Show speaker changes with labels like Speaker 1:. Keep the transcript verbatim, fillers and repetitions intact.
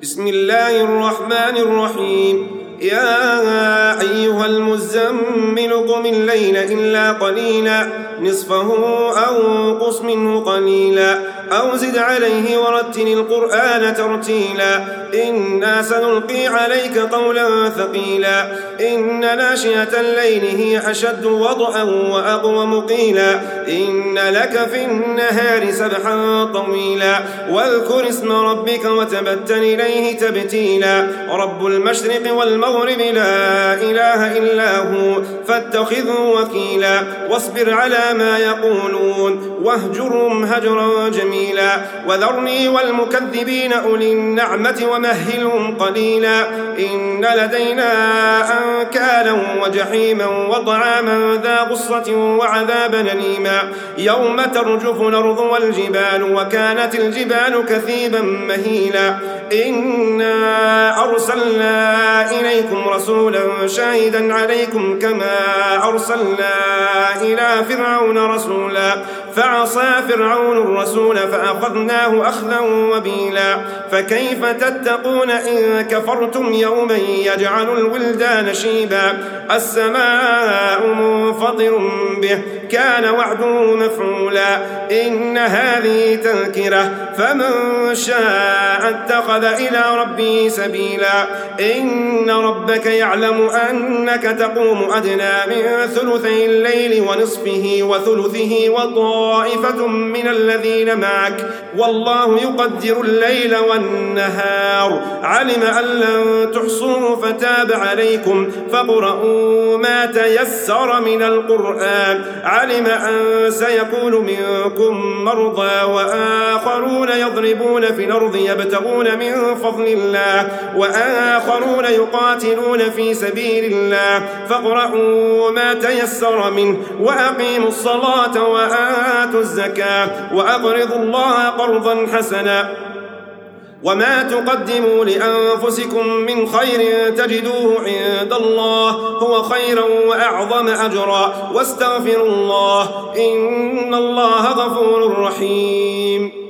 Speaker 1: بسم الله الرحمن الرحيم. يا أيها المزمل قم الليل إلا قليلا نصفه أو انقص منه قليلا أو زد عليه ورتل القرآن ترتيلا إنا سنلقي عليك قولا ثقيلا إن ناشئة الليل هي أشد وطئا وأقوم قيلا إن لك في النهار سبحا طويلا واذكر اسم ربك وتبتل إليه تبتيلا رب المشرق والمغرب لا إله إلا هو فاتخذه وكيلا واصبر على ما يقولون واهجرهم هجرا جميلا وذرني والمكذبين أولي النعمة ومهلهم قليلا إن لدينا أنكالا وجحيما وطعاما ذا غصة وعذابا أليما يوم ترجف الأرض والجبال وكانت الجبال كثيبا مهيلا إنا أرسلنا إليكم رسولا شاهدا عليكم كما أرسلنا إلى فرعون رسولا فعصى فرعون الرسول فأخذناه أخذا وبيلا فكيف تتقون إن كفرتم يوما يجعل الولدان شيبا السماء منفطر به كان وعده مفعولا إن هذه تذكرة فمن شاء اتخذ إلى ربه سبيلا إن ربك يعلم أنك تقوم أدنى من ثلثي الليل ونصفه وثلثه وطائفة من الذين معك والله يقدر الليل والنهار علم أن لن تحصوه فتاب عليكم فاقرؤوا ما تيسر من القرآن علم أن سيكون منكم مرضى وآخرون يضربون في الأرض يبتغون من فضل الله وآخرون يقاتلون في سبيل الله فاقرؤوا ما تيسر منه وأقيموا الصلاة وآتوا الزكاة وأقرضوا الله قرضا حسنا وما تقدموا لأنفسكم من خير تجدوه عند الله هو خيرا وأعظم أجرا واستغفروا الله إن الله غفور رحيم.